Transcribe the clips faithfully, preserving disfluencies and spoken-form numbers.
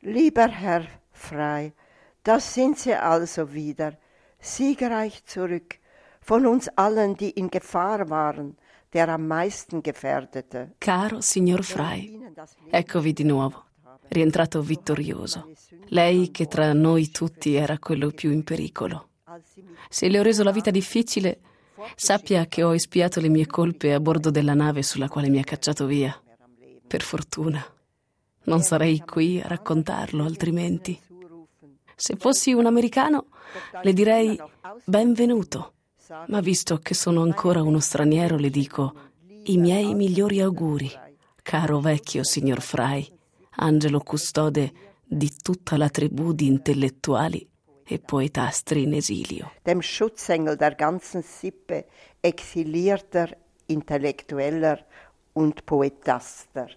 Lieber Herr Frey, da sind Sie also wieder, siegreich zurück, von uns allen, die in Gefahr waren, der am meisten gefährdete. Caro signor Frey, eccovi di nuovo, rientrato vittorioso. Lei che tra noi tutti era quello più in pericolo. Se le ho reso la vita difficile, sappia che ho espiato le mie colpe a bordo della nave sulla quale mi ha cacciato via. Per fortuna. Non sarei qui a raccontarlo altrimenti. Se fossi un americano, le direi benvenuto. Ma visto che sono ancora uno straniero, le dico i miei migliori auguri, caro vecchio signor Frey, angelo custode di tutta la tribù di intellettuali e poetastri in esilio. Dem Schutzengel der ganzen Sippe exilierter, intellektueller und Poetaster.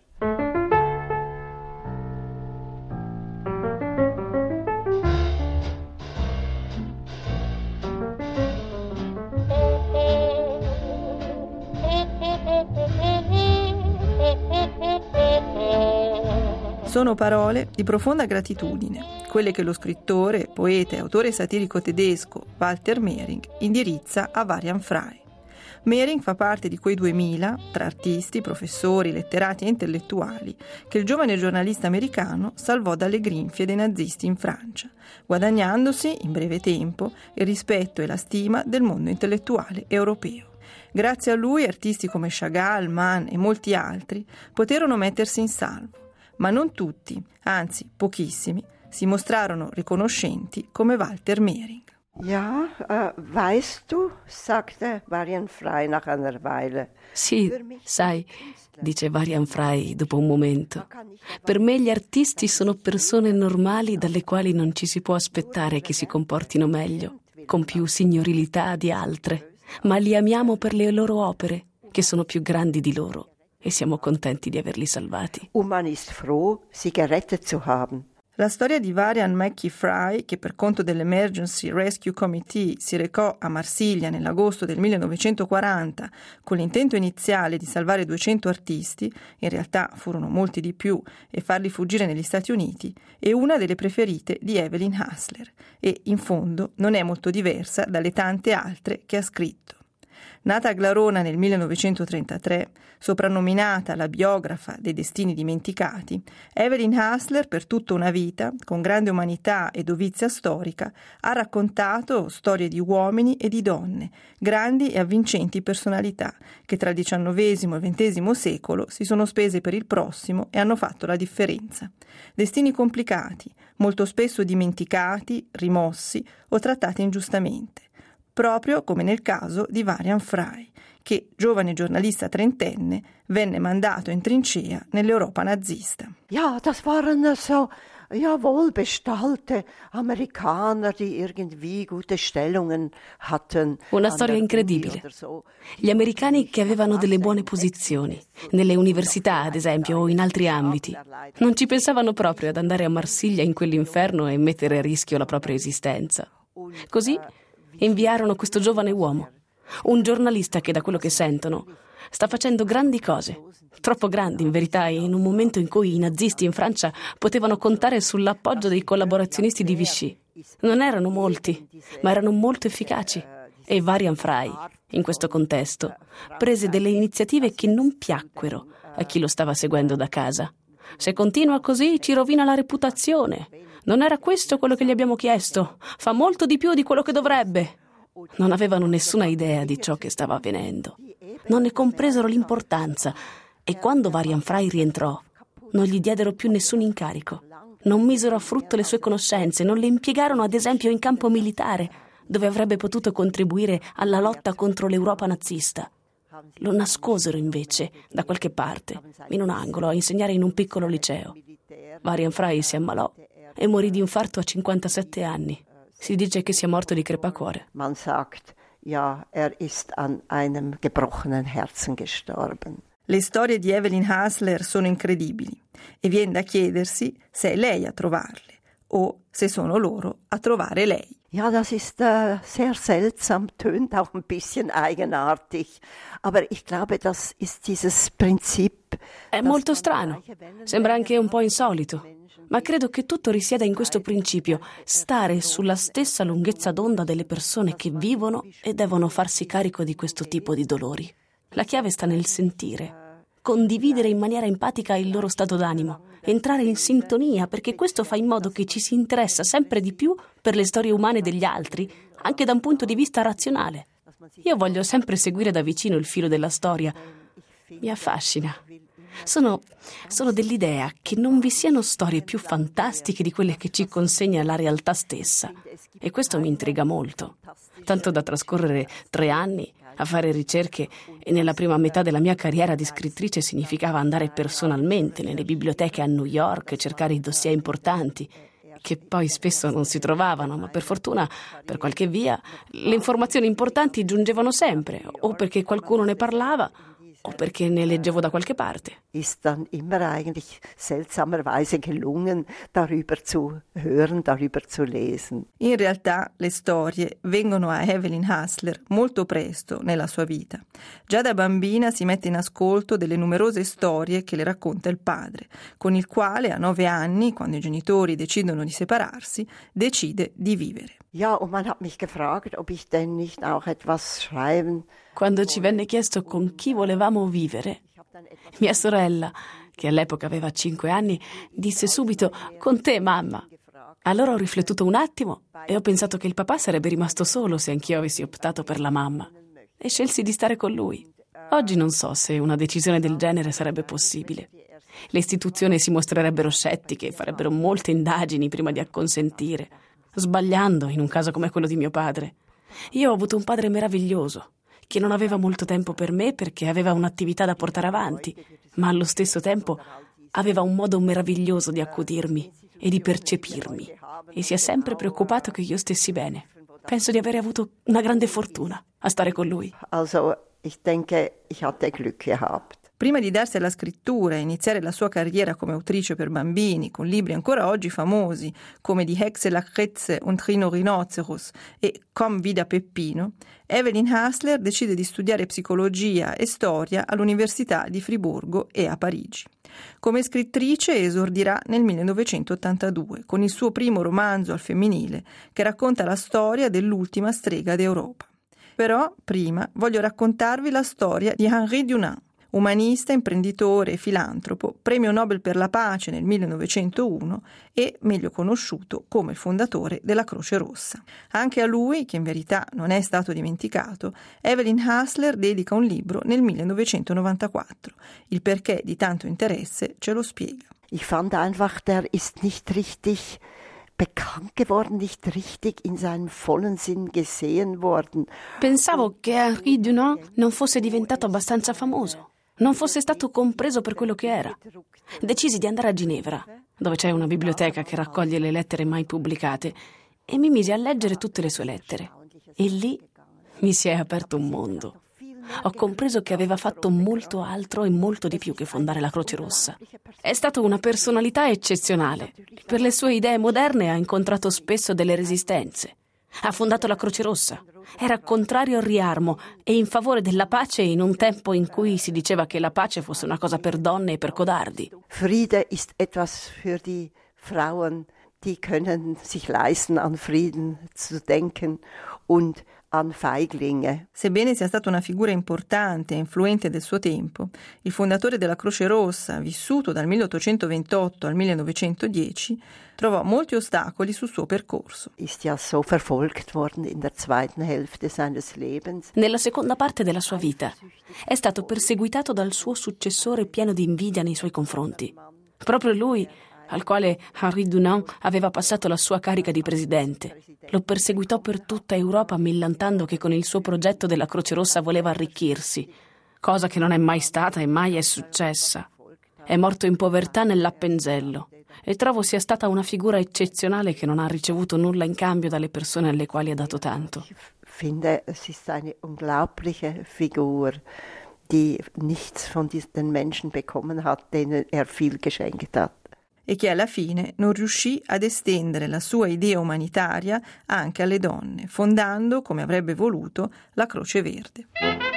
Sono parole di profonda gratitudine, quelle che lo scrittore, poeta e autore satirico tedesco Walter Mehring indirizza a Varian Frey. Mehring fa parte di quei duemila, tra artisti, professori, letterati e intellettuali, che il giovane giornalista americano salvò dalle grinfie dei nazisti in Francia, guadagnandosi in breve tempo il rispetto e la stima del mondo intellettuale europeo. Grazie a lui artisti come Chagall, Mann e molti altri poterono mettersi in salvo. Ma non tutti, anzi pochissimi, si mostrarono riconoscenti come Walter Mehring. Ja, uh, weißt du, sagte Varian Frey nach einer Weile. Sì, sai, dice Varian Frey dopo un momento. Per me gli artisti sono persone normali dalle quali non ci si può aspettare che si comportino meglio, con più signorilità di altre, ma li amiamo per le loro opere, che sono più grandi di loro. E siamo contenti di averli salvati. Und man ist froh, sie gerettet zu haben. La storia di Varian Mackey Frey, che per conto dell'Emergency Rescue Committee si recò a Marsiglia nell'agosto del millenovecentoquaranta con l'intento iniziale di salvare duecento artisti, in realtà furono molti di più, e farli fuggire negli Stati Uniti, è una delle preferite di Evelyn Hassler e, in fondo, non è molto diversa dalle tante altre che ha scritto. Nata a Glarona nel millenovecentotrentatré, soprannominata la biografa dei destini dimenticati, Evelyn Hassler per tutta una vita, con grande umanità e dovizia storica, ha raccontato storie di uomini e di donne, grandi e avvincenti personalità, che tra il diciannovesimo e il ventesimo secolo si sono spese per il prossimo e hanno fatto la differenza. Destini complicati, molto spesso dimenticati, rimossi o trattati ingiustamente. Proprio come nel caso di Varian Frey, che, giovane giornalista trentenne, venne mandato in trincea nell'Europa nazista. Ja, das waren so, ja, wohlbestallte Amerikaner, die irgendwie gute Stellungen hatten. Una storia incredibile. Gli americani che avevano delle buone posizioni, nelle università, ad esempio, o in altri ambiti. Non ci pensavano proprio ad andare a Marsiglia in quell'inferno e mettere a rischio la propria esistenza. Così inviarono questo giovane uomo, un giornalista che, da quello che sentono, sta facendo grandi cose, troppo grandi in verità, in un momento in cui i nazisti in Francia potevano contare sull'appoggio dei collaborazionisti di Vichy. Non erano molti, ma erano molto efficaci. E Varian Frey, in questo contesto, prese delle iniziative che non piacquero a chi lo stava seguendo da casa. Se continua così ci rovina la reputazione. Non era questo quello che gli abbiamo chiesto. Fa molto di più di quello che dovrebbe. Non avevano nessuna idea di ciò che stava avvenendo. Non ne compresero l'importanza e quando Varian Frey rientrò non gli diedero più nessun incarico. Non misero a frutto le sue conoscenze, non le impiegarono ad esempio in campo militare, dove avrebbe potuto contribuire alla lotta contro l'Europa nazista. Lo nascosero invece da qualche parte, in un angolo, a insegnare in un piccolo liceo. Varian Frey si ammalò e morì di infarto a cinquantasette anni. Si dice che sia morto di crepacuore. Man sagt, ja, er ist an einem gebrochenen Herzen gestorben. Le storie di Evelyn Hassler sono incredibili e viene da chiedersi se è lei a trovarle o se sono loro a trovare lei. Ja, das ist äh, sehr seltsam, tönt auch ein bisschen eigenartig, aber ich glaube, das ist dieses Prinzip. È molto strano, sembra anche un po' insolito, ma credo che tutto risieda in questo principio, stare sulla stessa lunghezza d'onda delle persone che vivono e devono farsi carico di questo tipo di dolori. La chiave sta nel sentire. Condividere in maniera empatica il loro stato d'animo, entrare in sintonia, perché questo fa in modo che ci si interessa sempre di più per le storie umane degli altri, anche da un punto di vista razionale. Io voglio sempre seguire da vicino il filo della storia. Mi affascina. Sono, sono dell'idea che non vi siano storie più fantastiche di quelle che ci consegna la realtà stessa. E questo mi intriga molto, tanto da trascorrere tre anni a fare ricerche, e nella prima metà della mia carriera di scrittrice significava andare personalmente nelle biblioteche a New York e cercare i dossier importanti, che poi spesso non si trovavano, ma per fortuna, per qualche via, le informazioni importanti giungevano sempre, o perché qualcuno ne parlava, o perché ne leggevo da qualche parte. Ist dann immer eigentlich seltsamerweise gelungen, darüber zu hören, darüber zu lesen. In realtà le storie vengono a Evelyn Hassler molto presto nella sua vita. Già da bambina si mette in ascolto delle numerose storie che le racconta il padre, con il quale a nove anni, quando i genitori decidono di separarsi, decide di vivere. Ja, und man hat mich gefragt, ob ich denn nicht auch etwas schreiben. Quando ci venne chiesto con chi volevamo vivere, mia sorella, che all'epoca aveva cinque anni, disse subito «Con te, mamma». Allora ho riflettuto un attimo e ho pensato che il papà sarebbe rimasto solo se anch'io avessi optato per la mamma, e scelsi di stare con lui. Oggi non so se una decisione del genere sarebbe possibile. Le istituzioni si mostrerebbero scettiche e farebbero molte indagini prima di acconsentire, sbagliando in un caso come quello di mio padre. Io ho avuto un padre meraviglioso, che non aveva molto tempo per me perché aveva un'attività da portare avanti, ma allo stesso tempo aveva un modo meraviglioso di accudirmi e di percepirmi, e si è sempre preoccupato che io stessi bene. Penso di avere avuto una grande fortuna a stare con lui. Also, ich denke, ich hatte Glück gehabt. Prima di darsi alla scrittura e iniziare la sua carriera come autrice per bambini, con libri ancora oggi famosi come Die Hexe, Lucrezia und Trino Rhinoceros e Komm wieder Peppino, Evelyn Hassler decide di studiare psicologia e storia all'Università di Friburgo e a Parigi. Come scrittrice esordirà nel millenovecentottantadue con il suo primo romanzo al femminile che racconta la storia dell'ultima strega d'Europa. Però prima voglio raccontarvi la storia di Henri Dunant, umanista, imprenditore e filantropo, premio Nobel per la pace nel millenovecentouno e meglio conosciuto come il fondatore della Croce Rossa. Anche a lui, che in verità non è stato dimenticato, Evelyn Hassler dedica un libro nel millenovecentonovantaquattro. Il perché di tanto interesse ce lo spiega. Ich fand einfach, der ist nicht richtig bekannt geworden, nicht richtig in seinem vollen Sinn gesehen worden. Pensavo che Henri Dunant non fosse diventato abbastanza famoso, non fosse stato compreso per quello che era. Decisi di andare a Ginevra, dove c'è una biblioteca che raccoglie le lettere mai pubblicate, e mi misi a leggere tutte le sue lettere. E lì mi si è aperto un mondo. Ho compreso che aveva fatto molto altro e molto di più che fondare la Croce Rossa. È stato una personalità eccezionale. Per le sue idee moderne ha incontrato spesso delle resistenze. Ha fondato la Croce Rossa. Era contrario al riarmo e in favore della pace in un tempo in cui si diceva che la pace fosse una cosa per donne e per codardi. Friede ist etwas für die Frauen, die können sich leisten, an Frieden zu denken und an Feiglinge. Sebbene sia stata una figura importante e influente del suo tempo, il fondatore della Croce Rossa, vissuto dal milleottocentoventotto al millenovecentodieci, trovò molti ostacoli sul suo percorso. Ist ja so verfolgt worden in der zweiten Hälfte seines Lebens. Nella seconda parte della sua vita è stato perseguitato dal suo successore pieno di invidia nei suoi confronti. Proprio lui, al quale Henri Dunant aveva passato la sua carica di presidente, lo perseguitò per tutta Europa millantando che con il suo progetto della Croce Rossa voleva arricchirsi, cosa che non è mai stata e mai è successa. È morto in povertà nell'Appenzello e trovo sia stata una figura eccezionale che non ha ricevuto nulla in cambio dalle persone alle quali ha dato tanto. Ich finde, es ist eine unglaubliche Figur, die nichts von den Menschen bekommen hat, denen er viel geschenkt hat. e che alla fine non riuscì ad estendere la sua idea umanitaria anche alle donne, fondando, come avrebbe voluto, la Croce Verde.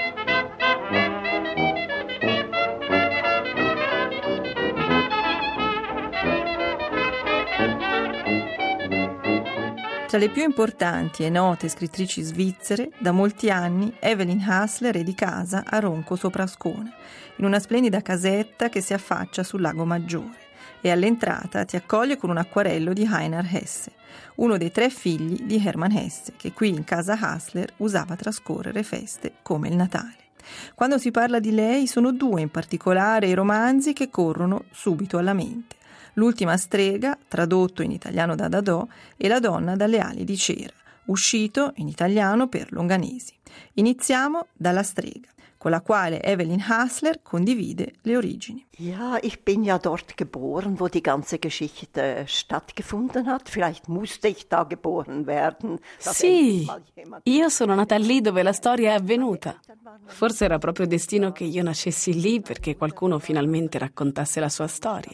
Tra le più importanti e note scrittrici svizzere, da molti anni Evelyn Hassler è di casa a Ronco sopra Ascona, in una splendida casetta che si affaccia sul Lago Maggiore, e all'entrata ti accoglie con un acquarello di Einar Hesse, uno dei tre figli di Hermann Hesse, che qui in casa Hassler usava trascorrere feste come il Natale. Quando si parla di lei sono due in particolare i romanzi che corrono subito alla mente. L'ultima strega, tradotto in italiano da Dadò, e La donna dalle ali di cera, uscito in italiano per Longanesi. Iniziamo dalla strega, con la quale Evelyn Hassler condivide le origini. Ja, ich bin ja dort geboren, wo die ganze Geschichte stattgefunden hat. Vielleicht musste ich da geboren werden. Sì, io sono nata lì dove la storia è avvenuta. Forse era proprio destino che io nascessi lì perché qualcuno finalmente raccontasse la sua storia.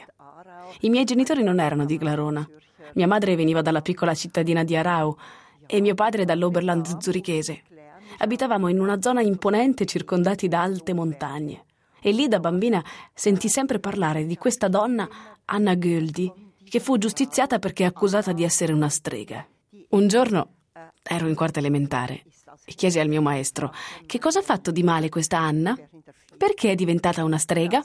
I miei genitori non erano di Glarona. Mia madre veniva dalla piccola cittadina di Arau e mio padre dall'Oberland zurichese. Abitavamo in una zona imponente circondati da alte montagne. E lì da bambina sentii sempre parlare di questa donna, Anna Göldi, che fu giustiziata perché accusata di essere una strega. Un giorno ero in quarta elementare e chiesi al mio maestro: che cosa ha fatto di male questa Anna? Perché è diventata una strega?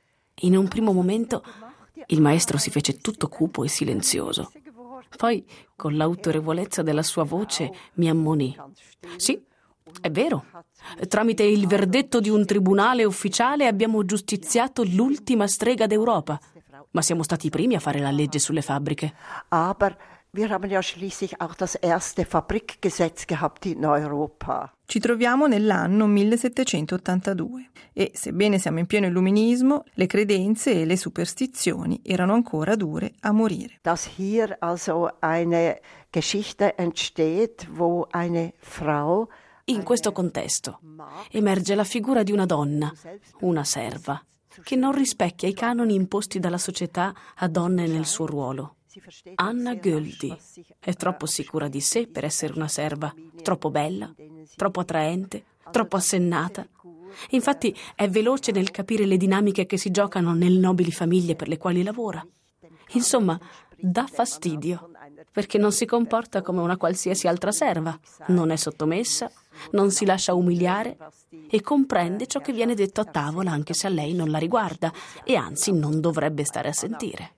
In un primo momento il maestro si fece tutto cupo e silenzioso. Poi, con l'autorevolezza della sua voce, mi ammonì. Sì, è vero. Tramite il verdetto di un tribunale ufficiale abbiamo giustiziato l'ultima strega d'Europa. Ma siamo stati i primi a fare la legge sulle fabbriche. Aber wir haben ja schließlich auch das erste Fabrikgesetz gehabt in Europa. Ci troviamo nell'anno millesettecentottantadue e, sebbene siamo in pieno illuminismo, le credenze e le superstizioni erano ancora dure a morire. Dass hier also eine Geschichte entsteht, wo eine Frau. In questo contesto emerge la figura di una donna, una serva, che non rispecchia i canoni imposti dalla società a donne nel suo ruolo. Anna Göldi è troppo sicura di sé per essere una serva, troppo bella, troppo attraente, troppo assennata. Infatti è veloce nel capire le dinamiche che si giocano nelle nobili famiglie per le quali lavora. Insomma, dà fastidio, perché non si comporta come una qualsiasi altra serva, non è sottomessa, non si lascia umiliare e comprende ciò che viene detto a tavola anche se a lei non la riguarda e anzi non dovrebbe stare a sentire.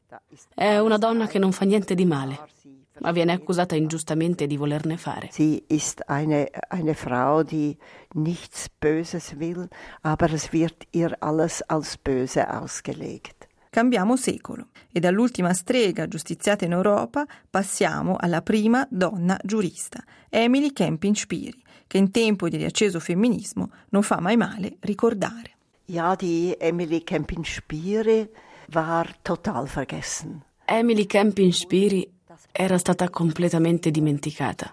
È una donna che non fa niente di male, ma viene accusata ingiustamente di volerne fare. Sie ist eine, eine Frau, die nichts Böses will, aber es wird ihr alles als böse ausgelegt. Cambiamo secolo e dall'ultima strega giustiziata in Europa passiamo alla prima donna giurista, Emily Kempin-Spiri, che in tempo di riacceso femminismo non fa mai male ricordare. Ja, die Emily Kempin-Spiri war total vergessen. Emily Kempin-Spiri era stata completamente dimenticata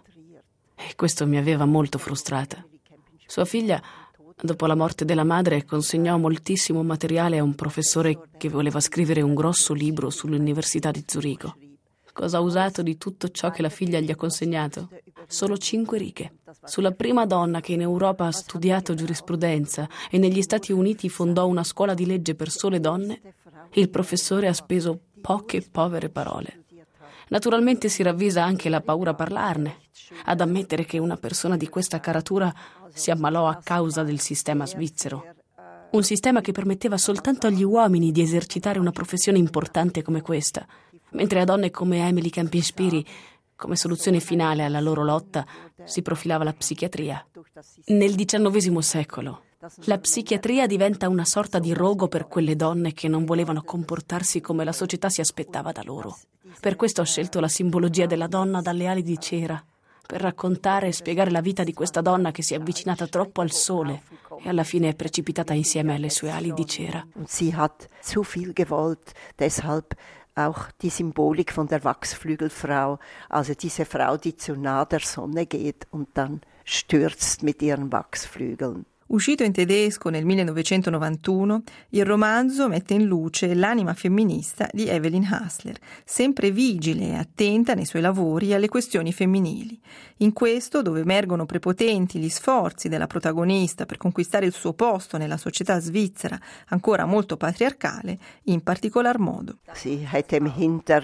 e questo mi aveva molto frustrata. Sua figlia, dopo la morte della madre, consegnò moltissimo materiale a un professore che voleva scrivere un grosso libro sull'Università di Zurigo. Cosa ha usato di tutto ciò che la figlia gli ha consegnato? Solo cinque righe. Sulla prima donna che in Europa ha studiato giurisprudenza e negli Stati Uniti fondò una scuola di legge per sole donne, il professore ha speso poche povere parole. Naturalmente si ravvisa anche la paura a parlarne, ad ammettere che una persona di questa caratura si ammalò a causa del sistema svizzero. Un sistema che permetteva soltanto agli uomini di esercitare una professione importante come questa, mentre a donne come Emily Kempin-Spiri, come soluzione finale alla loro lotta, si profilava la psichiatria. Nel diciannovesimo secolo, la psichiatria diventa una sorta di rogo per quelle donne che non volevano comportarsi come la società si aspettava da loro. Per questo ho scelto la simbologia della donna dalle ali di cera, per raccontare e spiegare la vita di questa donna che si è avvicinata troppo al sole e alla fine è precipitata insieme alle sue ali di cera. Und sie hat zu viel gewollt, deshalb auch die Symbolik von der Wachsflügelfrau, also diese Frau, die zu nah der Sonne geht und dann stürzt mit ihren Wachsflügeln. Uscito in tedesco nel millenovecentonovantuno, il romanzo mette in luce l'anima femminista di Evelyn Hassler, sempre vigile e attenta nei suoi lavori alle questioni femminili. In questo, dove emergono prepotenti gli sforzi della protagonista per conquistare il suo posto nella società svizzera ancora molto patriarcale, in particolar modo. Sie hätte im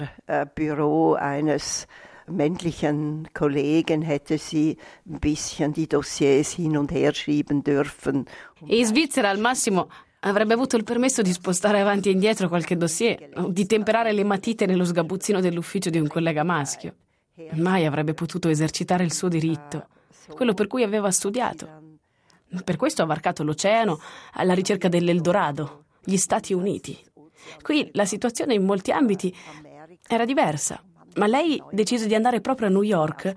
Hinterbüro eines männlichen Kollegen hätte sie ein bisschen die Dossiers hin und her schieben dürfen. In Svizzera al massimo avrebbe avuto il permesso di spostare avanti e indietro qualche dossier o di temperare le matite nello sgabuzzino dell'ufficio di un collega maschio. Mai avrebbe potuto esercitare il suo diritto, quello per cui aveva studiato. Per questo ha varcato l'oceano alla ricerca dell'Eldorado, gli Stati Uniti. Qui la situazione in molti ambiti era diversa. Ma lei decise di andare proprio a New York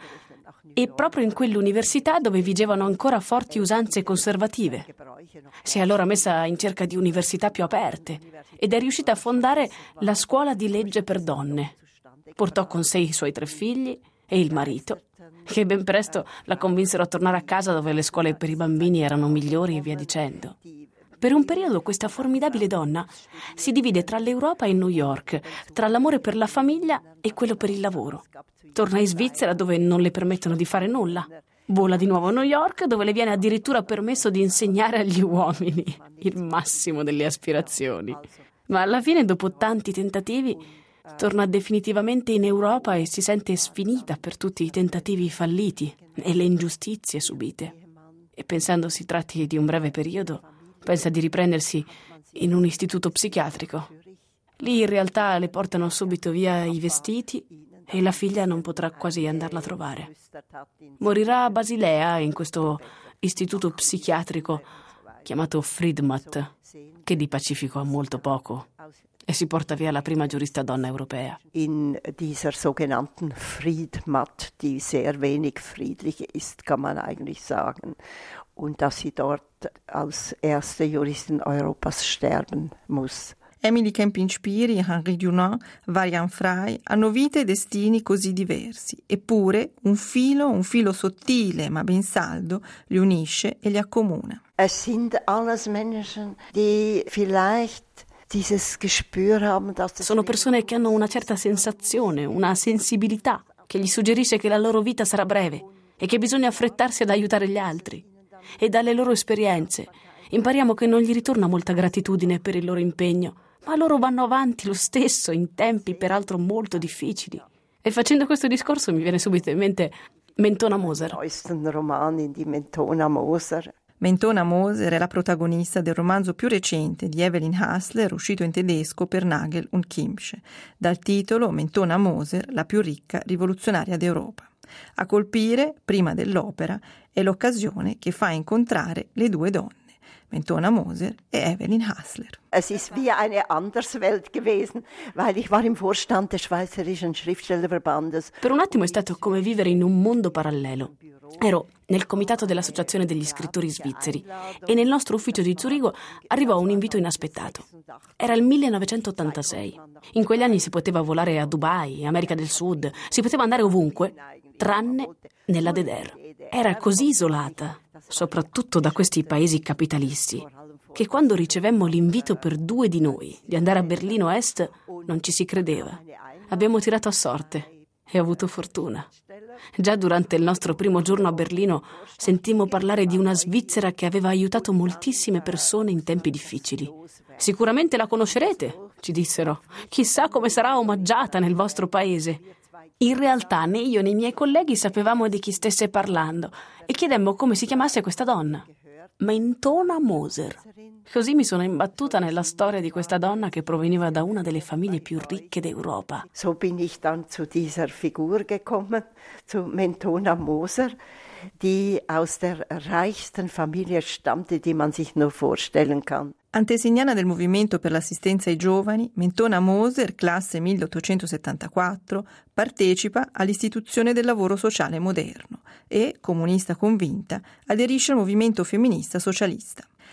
e proprio in quell'università dove vigevano ancora forti usanze conservative. Si è allora messa in cerca di università più aperte ed è riuscita a fondare la scuola di legge per donne. Portò con sé i suoi tre figli e il marito, che ben presto la convinsero a tornare a casa dove le scuole per i bambini erano migliori e via dicendo. Per un periodo questa formidabile donna si divide tra l'Europa e New York, tra l'amore per la famiglia e quello per il lavoro. Torna in Svizzera dove non le permettono di fare nulla. Vola di nuovo a New York dove le viene addirittura permesso di insegnare agli uomini, il massimo delle aspirazioni. Ma alla fine, dopo tanti tentativi, torna definitivamente in Europa e si sente sfinita per tutti i tentativi falliti e le ingiustizie subite. E pensando si tratti di un breve periodo, pensa di riprendersi in un istituto psichiatrico. Lì in realtà le portano subito via i vestiti e la figlia non potrà quasi andarla a trovare. Morirà a Basilea in questo istituto psichiatrico chiamato Friedmat, che di pacifico ha molto poco, e si porta via la prima giurista donna europea. In dieser sogenannten Friedmat, die sehr wenig friedlich ist, kann man eigentlich sagen. Und dass sie dort als erste Juristin Europas sterben muss. Emily Kempinspiri, Henri Dunant, Varian Fry hanno vite e destini così diversi, eppure un filo, un filo sottile ma ben saldo, li unisce e li accomuna. Es sind alles Menschen, die vielleicht dieses Gespür haben, dass Sono persone che hanno una certa sensazione, una sensibilità che gli suggerisce che la loro vita sarà breve e che bisogna affrettarsi ad aiutare gli altri. E dalle loro esperienze impariamo che non gli ritorna molta gratitudine per il loro impegno, ma loro vanno avanti lo stesso in tempi peraltro molto difficili. E facendo questo discorso mi viene subito in mente Mentona Moser. Romani di Mentona Moser. Mentona Moser è la protagonista del romanzo più recente di Evelyn Hassler, uscito in tedesco per Nagel und Kimsche, dal titolo Mentona Moser, la più ricca rivoluzionaria d'Europa. A colpire, prima dell'opera, è l'occasione che fa incontrare le due donne, Mentona Moser e Evelyn Hassler. Es ist wie eine Anderswelt gewesen, weil ich war im Vorstand des Schweizerischen Schriftstellerverbandes. Per un attimo è stato come vivere in un mondo parallelo. Ero nel comitato dell'Associazione degli Scrittori Svizzeri e nel nostro ufficio di Zurigo arrivò un invito inaspettato. Era il millenovecentottantasei. In quegli anni si poteva volare a Dubai, America del Sud, si poteva andare ovunque, tranne nella D D R. Era così isolata, soprattutto da questi paesi capitalisti, che quando ricevemmo l'invito per due di noi di andare a Berlino Est non ci si credeva. Abbiamo tirato a sorte e ho avuto fortuna. Già durante il nostro primo giorno a Berlino sentimmo parlare di una Svizzera che aveva aiutato moltissime persone in tempi difficili. Sicuramente la conoscerete, ci dissero. Chissà come sarà omaggiata nel vostro paese. In realtà né io né i miei colleghi sapevamo di chi stesse parlando e chiedemmo come si chiamasse questa donna. Mentona Moser. Così mi sono imbattuta nella storia di questa donna che proveniva da una delle famiglie più ricche d'Europa. So bin ich dann zu dieser Figur gekommen, zu Mentona Moser, die aus der reichsten Familie stammte, die man sich nur vorstellen kann. Antesignana del movimento per l'assistenza ai giovani, Mentona Moser, classe milleottocentosettantaquattro, partecipa all'istituzione del lavoro sociale moderno e, comunista convinta, aderisce al movimento femminista socialista.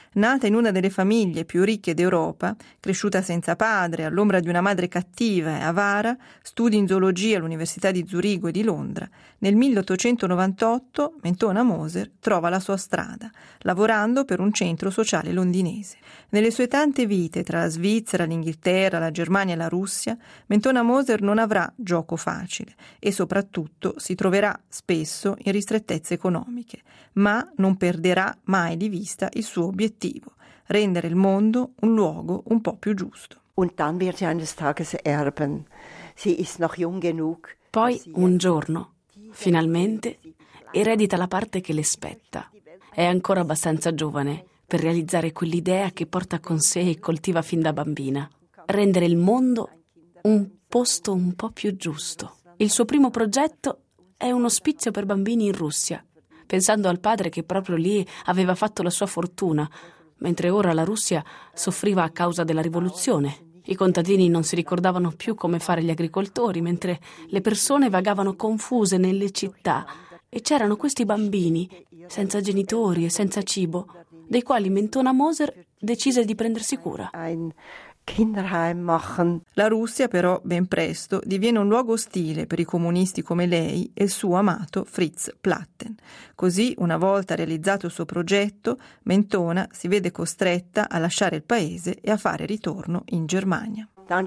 Nata in una delle famiglie più ricche d'Europa, cresciuta senza padre, all'ombra di una madre cattiva e avara, studi in zoologia all'Università di Zurigo e di Londra. Nel milleottocentonovantotto Mentona Moser trova la sua strada, lavorando per un centro sociale londinese. Nelle sue tante vite, tra la Svizzera, l'Inghilterra, la Germania e la Russia, Mentona Moser non avrà gioco facile e soprattutto si troverà spesso in ristrettezze economiche, ma non perderà mai di vista il suo obiettivo: rendere il mondo un luogo un po' più giusto. Und dann wird sie eines Tages erben. Sie ist noch jung genug. Poi, un giorno, finalmente, eredita la parte che le spetta. È ancora abbastanza giovane per realizzare quell'idea che porta con sé e coltiva fin da bambina: rendere il mondo un posto un po' più giusto. Il suo primo progetto è un ospizio per bambini in Russia, pensando al padre che proprio lì aveva fatto la sua fortuna, mentre ora la Russia soffriva a causa della rivoluzione. I contadini non si ricordavano più come fare gli agricoltori, mentre le persone vagavano confuse nelle città e c'erano questi bambini, senza genitori e senza cibo, dei quali Mentona Moser decise di prendersi cura. La Russia però ben presto diviene un luogo ostile per i comunisti come lei e il suo amato Fritz Platten. Così, una volta realizzato il suo progetto, Mentona si vede costretta a lasciare il paese e a fare ritorno in Germania.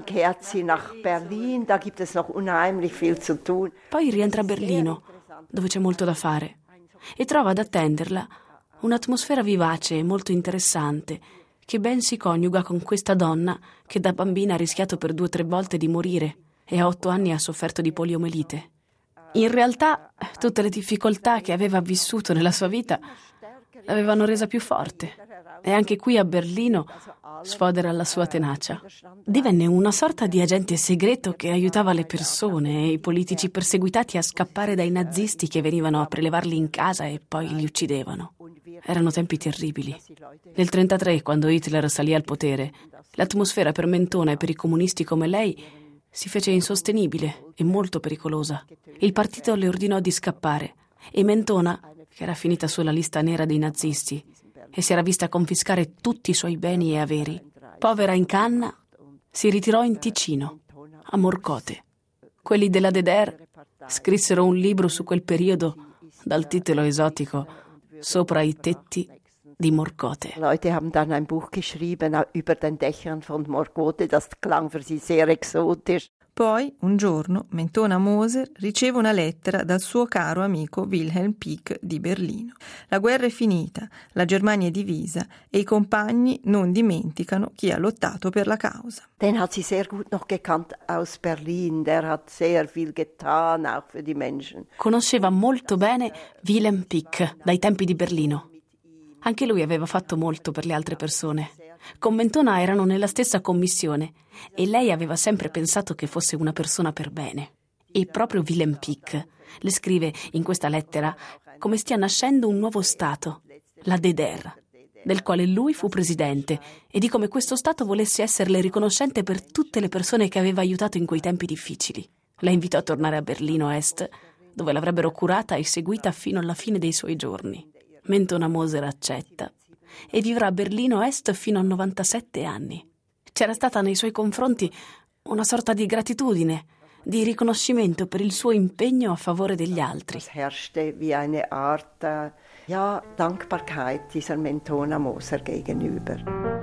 Poi rientra a Berlino, dove c'è molto da fare, e trova ad attenderla un'atmosfera vivace e molto interessante, che ben si coniuga con questa donna che da bambina ha rischiato per due o tre volte di morire e a otto anni ha sofferto di poliomelite. In realtà, tutte le difficoltà che aveva vissuto nella sua vita l'avevano resa più forte, e anche qui a Berlino sfodera la sua tenacia. Divenne una sorta di agente segreto che aiutava le persone e i politici perseguitati a scappare dai nazisti che venivano a prelevarli in casa e poi li uccidevano. Erano tempi terribili. Nel trentatré, quando Hitler salì al potere, l'atmosfera per Mentona e per i comunisti come lei si fece insostenibile e molto pericolosa. Il partito le ordinò di scappare e Mentona, che era finita sulla lista nera dei nazisti e si era vista confiscare tutti i suoi beni e averi, povera in canna, si ritirò in Ticino, a Morcote. Quelli della D D R scrissero un libro su quel periodo dal titolo esotico Sopra i tetti di Morcote. Leute haben dann ein Buch geschrieben über den Dächern von Morcote, das klang für sie sehr exotisch. Poi, un giorno, Mentona Moser riceve una lettera dal suo caro amico Wilhelm Pieck di Berlino. La guerra è finita, la Germania è divisa e i compagni non dimenticano chi ha lottato per la causa. Den hat sie sehr gut noch gekannt aus Berlin, der hat sehr viel getan auch für die Menschen. Conosceva molto bene Wilhelm Pieck dai tempi di Berlino. Anche lui aveva fatto molto per le altre persone. Con Mentona erano nella stessa commissione e lei aveva sempre pensato che fosse una persona per bene. E proprio Wilhelm Pieck le scrive in questa lettera come stia nascendo un nuovo Stato, la D D R, del quale lui fu presidente, e di come questo Stato volesse esserle riconoscente per tutte le persone che aveva aiutato in quei tempi difficili. La invitò a tornare a Berlino Est, dove l'avrebbero curata e seguita fino alla fine dei suoi giorni. Mentona Moser accetta e vivrà a Berlino Est fino a novantasette anni. C'era stata nei suoi confronti una sorta di gratitudine, di riconoscimento per il suo impegno a favore degli altri. Es herrschte wie eine Art ja, Dankbarkeit dieser Mentona Moser gegenüber.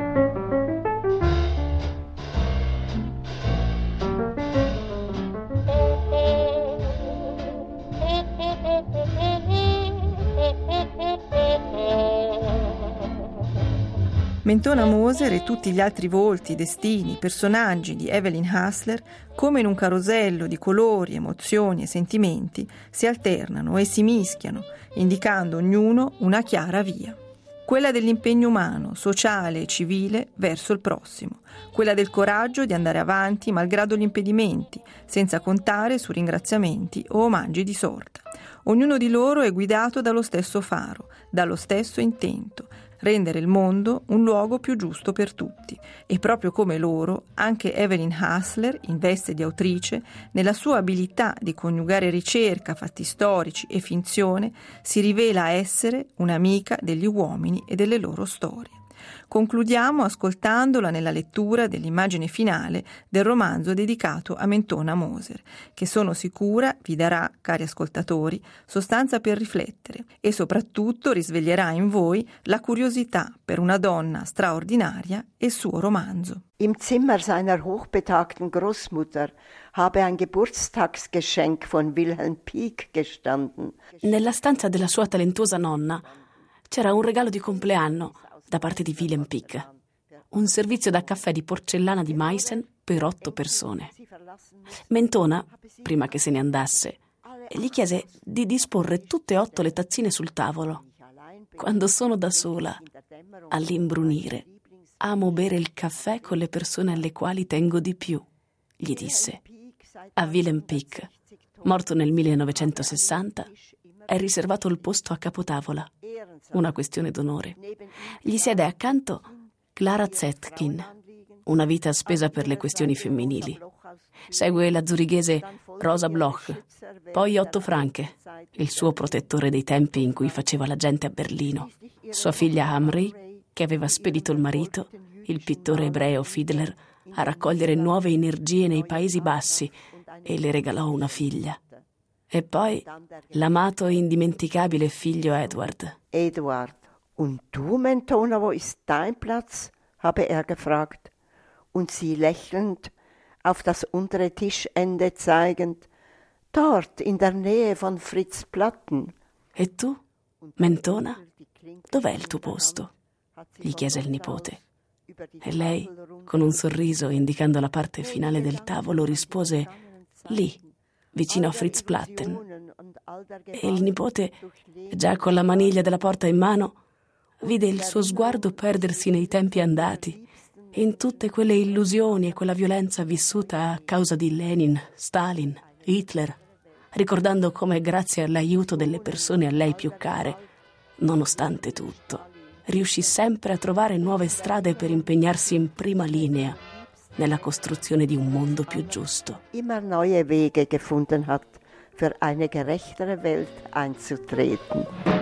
Mentona Moser e tutti gli altri volti, destini, personaggi di Evelyn Hassler, come in un carosello di colori, emozioni e sentimenti, si alternano e si mischiano, indicando ognuno una chiara via. Quella dell'impegno umano, sociale e civile verso il prossimo, quella del coraggio di andare avanti malgrado gli impedimenti, senza contare su ringraziamenti o omaggi di sorta. Ognuno di loro è guidato dallo stesso faro, dallo stesso intento: rendere il mondo un luogo più giusto per tutti. E proprio come loro, anche Evelyn Hassler, in veste di autrice, nella sua abilità di coniugare ricerca, fatti storici e finzione, si rivela essere un'amica degli uomini e delle loro storie. Concludiamo ascoltandola nella lettura dell'immagine finale del romanzo dedicato a Mentona Moser, che sono sicura vi darà, cari ascoltatori, sostanza per riflettere e soprattutto risveglierà in voi la curiosità per una donna straordinaria e il suo romanzo. Im Zimmer seiner hochbetagten Großmutter habe ein Geburtstagsgeschenk von Wilhelm Pieck gestanden. Nella stanza della sua talentuosa nonna c'era un regalo di compleanno da parte di Wilhelm Pieck, un servizio da caffè di porcellana di Meissen per otto persone. Mentona, prima che se ne andasse, gli chiese di disporre tutte e otto le tazzine sul tavolo. Quando sono da sola, all'imbrunire, amo bere il caffè con le persone alle quali tengo di più, gli disse. A Wilhelm Pieck, morto nel millenovecentosessanta, è riservato il posto a capotavola, una questione d'onore. Gli siede accanto Clara Zetkin, una vita spesa per le questioni femminili. Segue la zurighese Rosa Bloch, poi Otto Franke, il suo protettore dei tempi in cui faceva la gente a Berlino, sua figlia Amri, che aveva spedito il marito, il pittore ebreo Fiedler, a raccogliere nuove energie nei Paesi Bassi e le regalò una figlia. E poi l'amato e indimenticabile figlio Edward. Edward, und du, Mentona, wo ist dein Platz? Habe er gefragt. Und sie lächelnd, auf das untere Tischende zeigend, dort in der Nähe von Fritz Platten. E tu, Mentona, dov'è il tuo posto? Gli chiese il nipote. E lei, con un sorriso indicando la parte finale del tavolo, rispose: lì, vicino a Fritz Platten. E il nipote, già con la maniglia della porta in mano, vide il suo sguardo perdersi nei tempi andati, in tutte quelle illusioni e quella violenza vissuta a causa di Lenin, Stalin, Hitler, ricordando come grazie all'aiuto delle persone a lei più care, nonostante tutto, riuscì sempre a trovare nuove strade per impegnarsi in prima linea nella costruzione di un mondo più giusto. Immer neue Wege gefunden hat, für eine gerechtere Welt einzutreten.